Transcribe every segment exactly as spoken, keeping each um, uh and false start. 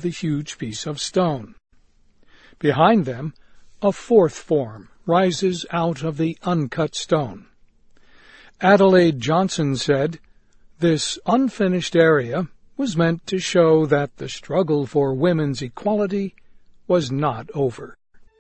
the huge piece of stone. Behind them, a fourth form rises out of the uncut stone. Adelaide Johnson said, "This unfinished area was meant to show that the struggle for women's equality was not over."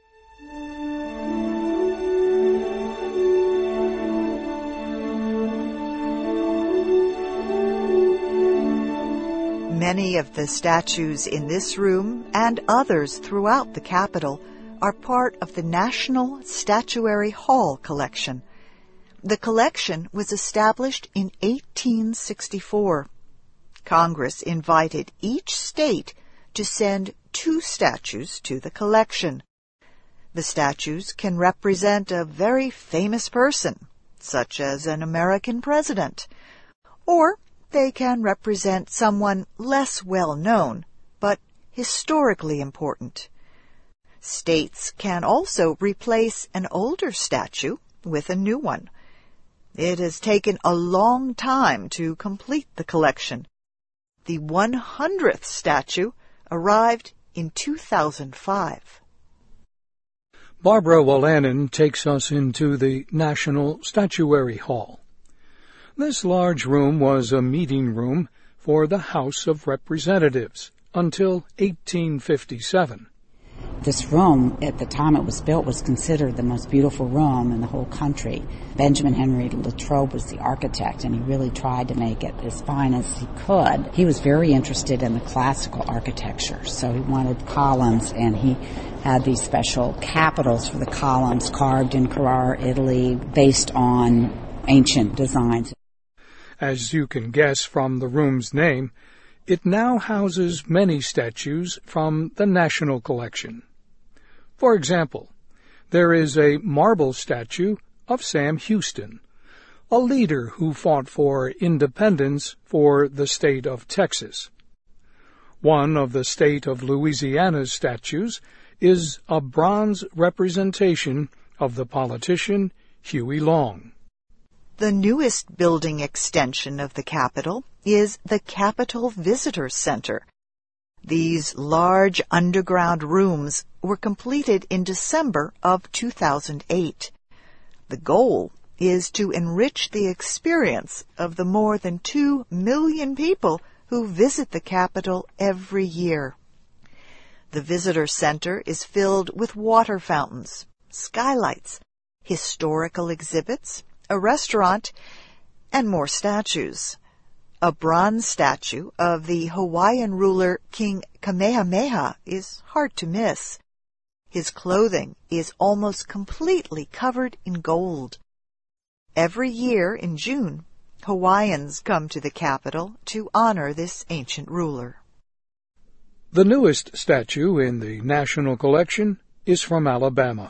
Many of the statues in this room and others throughout the Capitol are part of the National Statuary Hall collection. The collection was established in eighteen sixty-four. Congress invited each state to send two statues to the collection. The statues can represent a very famous person, such as an American president, or they can represent someone less well known, but historically important. States can also replace an older statue with a new one. It has taken a long time to complete the collection. The one hundredth statue arrived in two thousand five. Barbara Wolanin takes us into the National Statuary Hall. This large room was a meeting room for the House of Representatives until eighteen fifty-seven. This room, at the time it was built, was considered the most beautiful room in the whole country. Benjamin Henry Latrobe was the architect, and he really tried to make it as fine as he could. He was very interested in the classical architecture, so he wanted columns, and he had these special capitals for the columns carved in Carrara, Italy, based on ancient designs. As you can guess from the room's name, it now houses many statues from the National Collection. For example, there is a marble statue of Sam Houston, a leader who fought for independence for the state of Texas. One of the state of Louisiana's statues is a bronze representation of the politician Huey Long. The newest building extension of the Capitol is the Capitol Visitor Center. These large underground rooms were completed in December of two thousand eight. The goal is to enrich the experience of the more than two million people who visit the Capitol every year. The Visitor Center is filled with water fountains, skylights, historical exhibits, a restaurant, and more statues. A bronze statue of the Hawaiian ruler King Kamehameha is hard to miss. His clothing is almost completely covered in gold. Every year in June, Hawaiians come to the Capitol to honor this ancient ruler. The newest statue in the National Collection is from Alabama.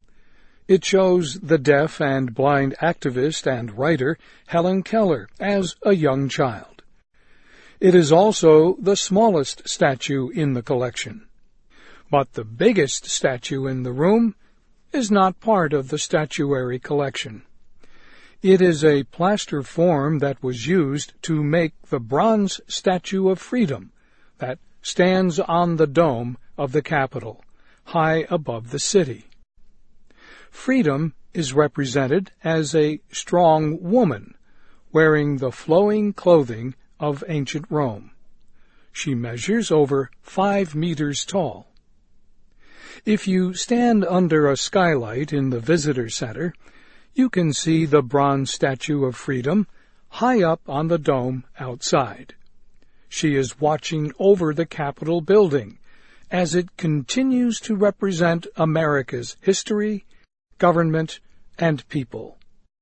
It shows the deaf and blind activist and writer Helen Keller as a young child. It is also the smallest statue in the collection. But the biggest statue in the room is not part of the statuary collection. It is a plaster form that was used to make the bronze Statue of Freedom that stands on the dome of the Capitol, high above the city. Freedom is represented as a strong woman, wearing the flowing clothing of ancient Rome. She measures over five meters tall. If you stand under a skylight in the visitor center, you can see the bronze Statue of Freedom high up on the dome outside. She is watching over the Capitol building as it continues to represent America's history, government, and people.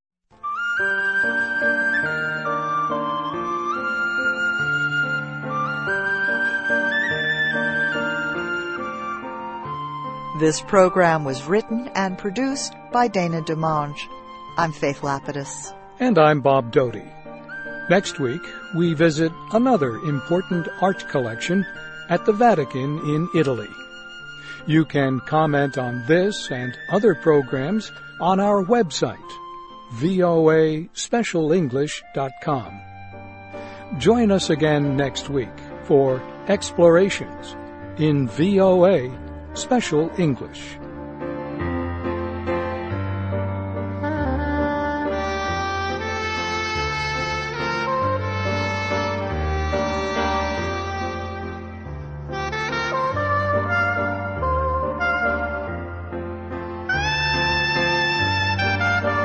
This program was written and produced by Dana DeMange. I'm Faith Lapidus. And I'm Bob Doty. Next week, we visit another important art collection at the Vatican in Italy. You can comment on this and other programs on our website, v o a special english dot com. Join us again next week for Explorations, in V O A Special English.